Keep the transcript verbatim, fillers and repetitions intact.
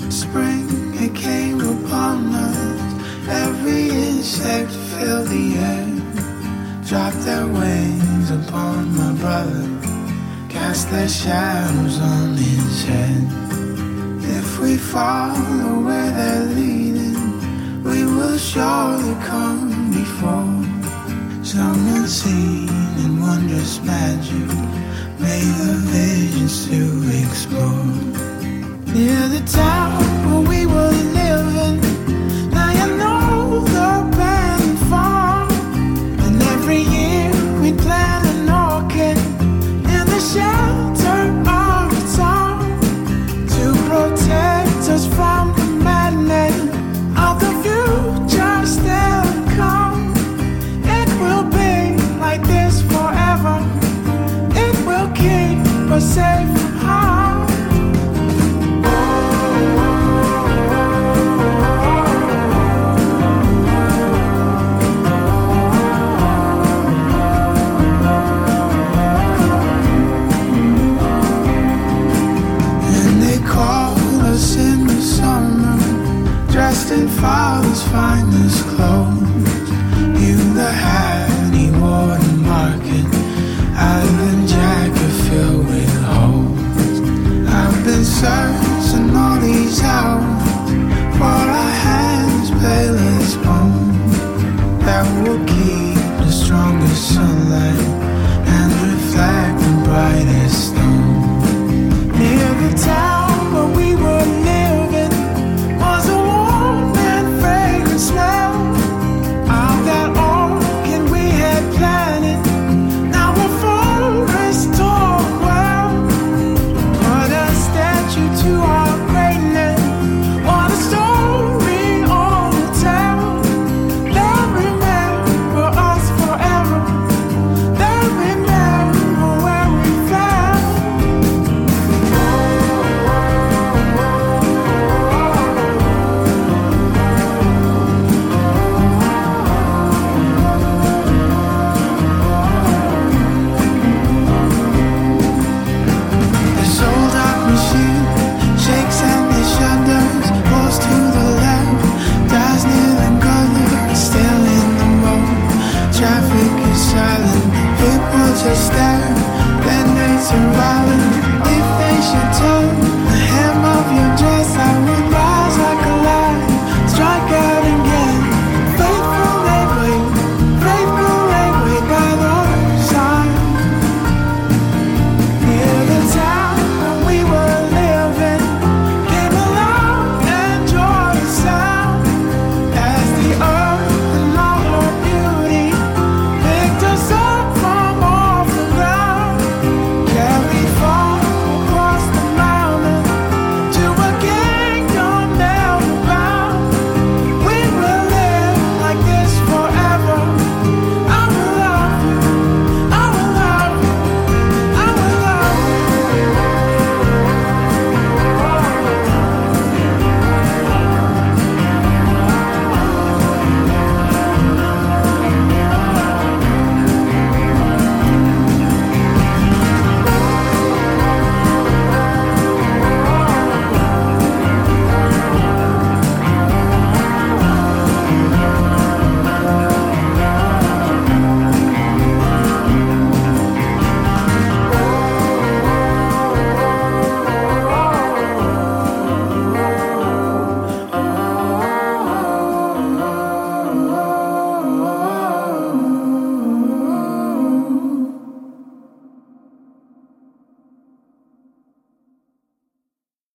Spring, it came upon us. Every insect filled the air, dropped their wings upon my brother, cast their shadows on his head. If we follow where they're leading, we will surely come before some unseen and wondrous magic, made the visions to explore. Near the tower